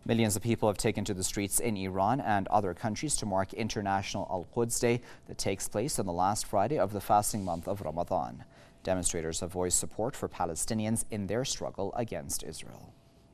Millions of people have taken to the streets in Iran and other countries to mark International Al-Quds Day that takes place on the last Friday of the fasting month of Ramadan. Demonstrators have voiced support for Palestinians in their struggle against Israel.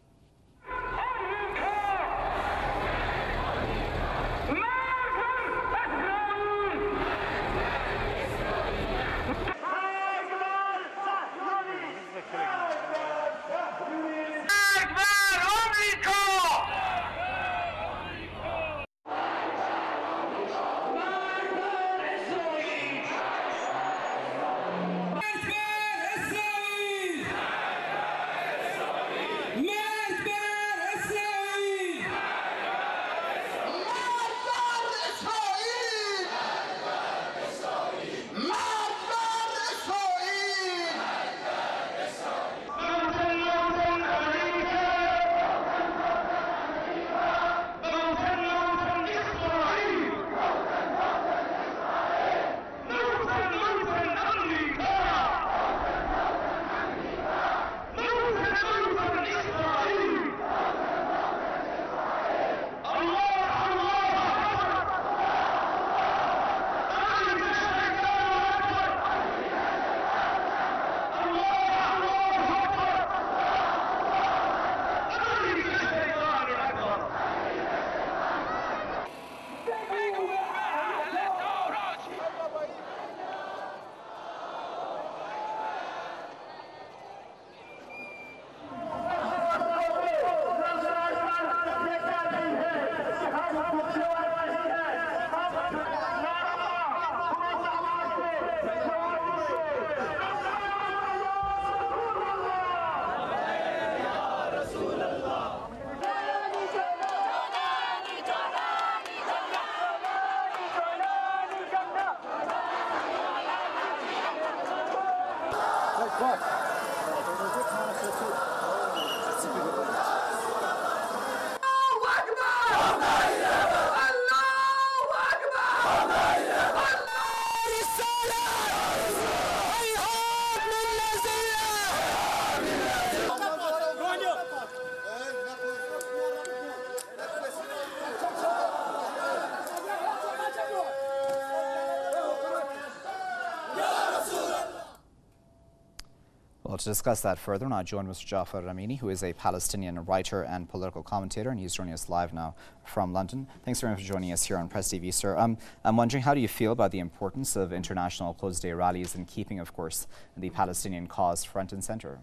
Well, to discuss that further, now joined Mr. Jafar Ramini, who is a Palestinian writer and political commentator, and he's joining us live now from London. Thanks very much for joining us here on Press TV, sir. I'm wondering, how do you feel about the importance of International Al-Quds Day rallies in keeping, of course, the Palestinian cause front and center?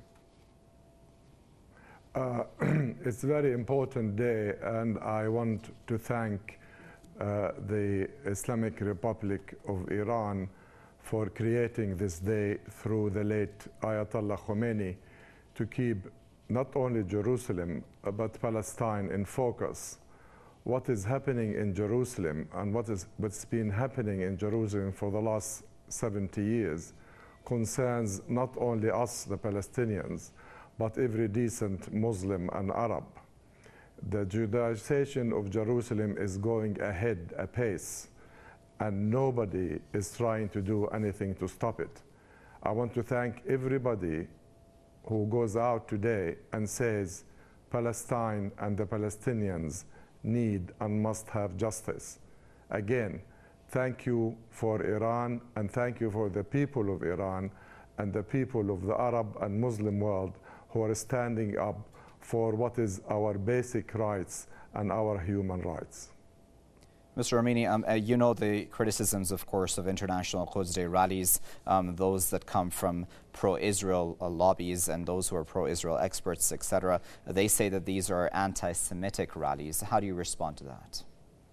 It's a very important day, and I want to thank the Islamic Republic of Iran for creating this day through the late Ayatollah Khomeini to keep not only Jerusalem but Palestine in focus. What is happening in Jerusalem and what's been happening in Jerusalem for the last 70 years concerns not only us, the Palestinians, but every decent Muslim and Arab. The Judaization of Jerusalem is going ahead apace, and nobody is trying to do anything to stop it. I want to thank everybody who goes out today and says Palestine and the Palestinians need and must have justice. Again, thank you for Iran, and thank you for the people of Iran and the people of the Arab and Muslim world who are standing up for what is our basic rights and our human rights. Mr. Ramini, you know the criticisms, of course, of International Al-Quds Day rallies, those that come from pro-Israel lobbies and those who are pro-Israel experts, etc. They say that these are anti-Semitic rallies. How do you respond to that?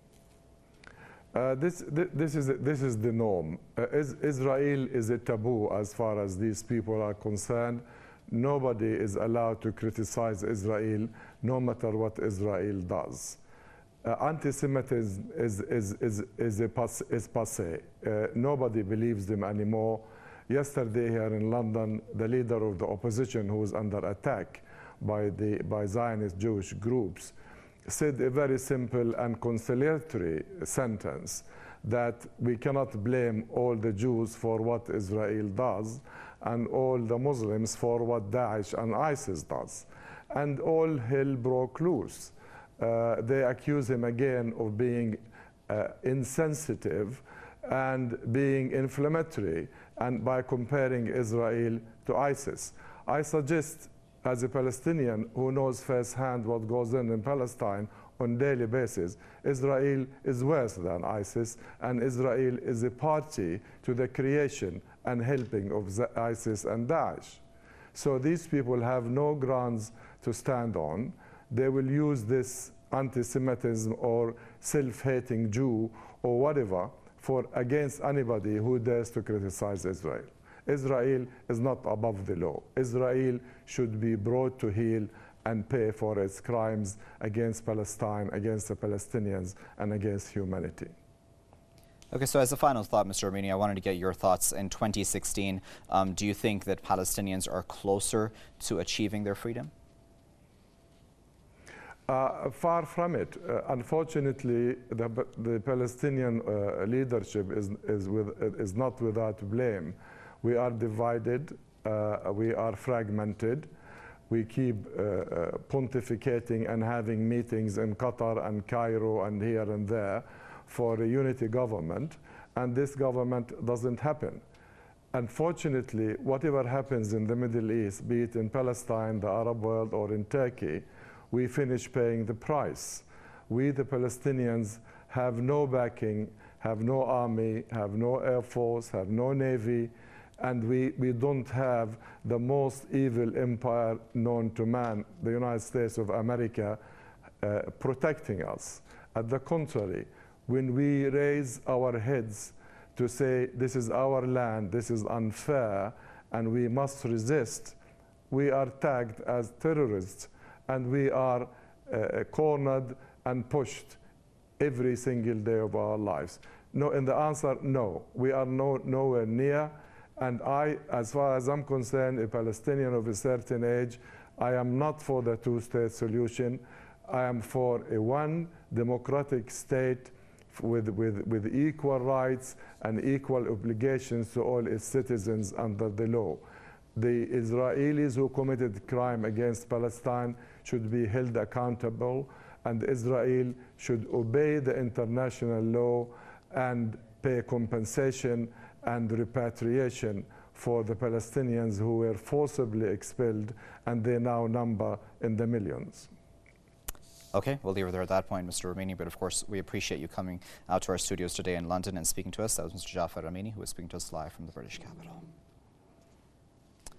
This is the norm. Israel is a taboo as far as these people are concerned. Nobody is allowed to criticize Israel, no matter what Israel does. Anti-Semitism is passé. Nobody believes them anymore. Yesterday here in London, the leader of the opposition, who was under attack by Zionist Jewish groups, said a very simple and conciliatory sentence that we cannot blame all the Jews for what Israel does and all the Muslims for what Daesh and ISIS does. And all hell broke loose. They accuse him again of being insensitive and being inflammatory, and by comparing Israel to ISIS. I suggest, as a Palestinian who knows firsthand what goes on in Palestine on a daily basis, Israel is worse than ISIS, and Israel is a party to the creation and helping of ISIS and Daesh. So these people have no grounds to stand on. They will use this anti-Semitism or self-hating Jew or whatever against anybody who dares to criticize Israel. Israel is not above the law. Israel should be brought to heel and pay for its crimes against Palestine, against the Palestinians, and against humanity. Okay, so as a final thought, Mr. Ramini, I wanted to get your thoughts. In 2016, do you think that Palestinians are closer to achieving their freedom? Far from it. Unfortunately, the Palestinian leadership is not without blame. We are divided, we are fragmented, we keep pontificating and having meetings in Qatar and Cairo and here and there for a unity government, and this government doesn't happen. Unfortunately, whatever happens in the Middle East, be it in Palestine, the Arab world, or in Turkey, we finish paying the price. We, the Palestinians, have no backing, have no army, have no air force, have no navy, and we don't have the most evil empire known to man, the United States of America, protecting us. At the contrary, when we raise our heads to say this is our land, this is unfair, and we must resist, we are tagged as terrorists, and we are cornered and pushed every single day of our lives. No, and the answer, no. We are nowhere near. And I, as far as I'm concerned, a Palestinian of a certain age, I am not for the two-state solution. I am for a one democratic state with equal rights and equal obligations to all its citizens under the law. The Israelis who committed crime against Palestine should be held accountable, and Israel should obey the international law and pay compensation and repatriation for the Palestinians who were forcibly expelled, and they now number in the millions. Okay, we'll leave it there at that point, Mr. Ramini, but of course we appreciate you coming out to our studios today in London and speaking to us. That was Mr. Jafar Ramini, who was speaking to us live from the British capital.